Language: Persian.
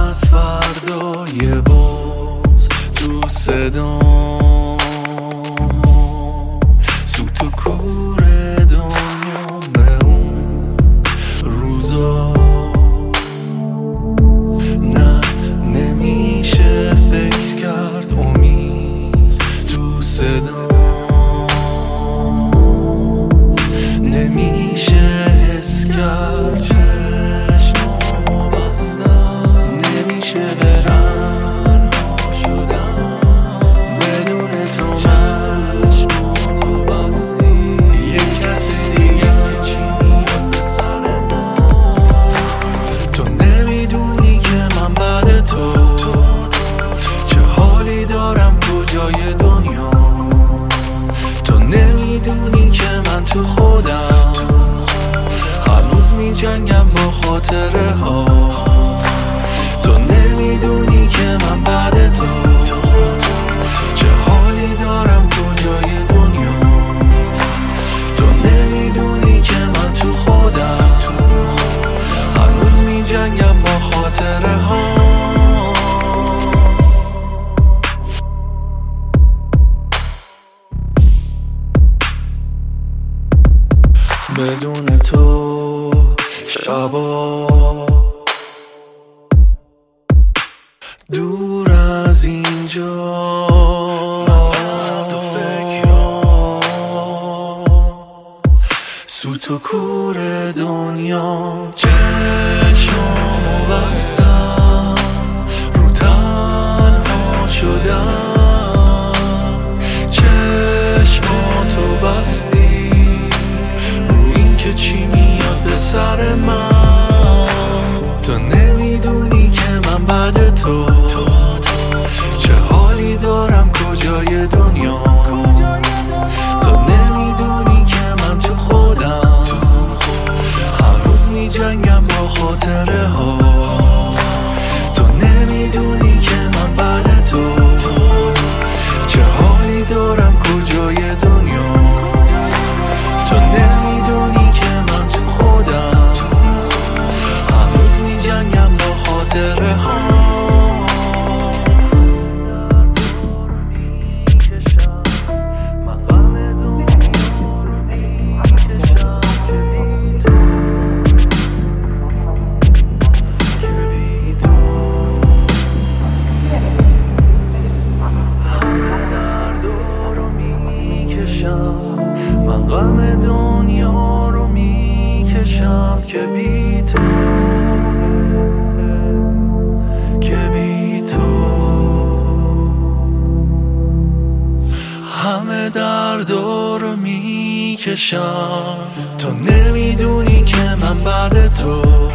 از فردای باز تو صدام سوت و کور دنیا به اون روزا نه نمیشه فکر کرد امید تو صدام نمیشه حس کرد چشمامو بستم نمیشه برنها شدم بدون تو چشماتو بستی یک کسی دیگه چی میاد به سر من تو نمیدونی که من بعد تو چه حالی دارم کجای دنیا تو نمیدونی که من تو خودم هنوز می جنگم با خاطره ها تو نمیدونی که من بعد تو چه حالی دارم کجای دنیا تو نمیدونی که من تو خودم هنوز می جنگم با خاطره ها بدون تو شبا دور از اینجا سوت و کور دنیا چشمامو بستم رو تنها شدم چشماتو بستی که چی میاد به سر من تو نمیدونی که من بعد تو چه حالی دارم کجای دنیا تو نمیدونی که من تو خودم هنوز می جنگم با خاطره ها تو نمیدونی که من بعد تو چه حالی دارم کجای دنیا تو نمیدونی که من تو خودم هنوز می جنگم با خاطره ها من غم دنیا رو میکشم که بی تو همه دردا رو میکشم من غم دنیا رو میکشم که بی تو همه دردا رو میکشم تو نمیدونی که من بعد تو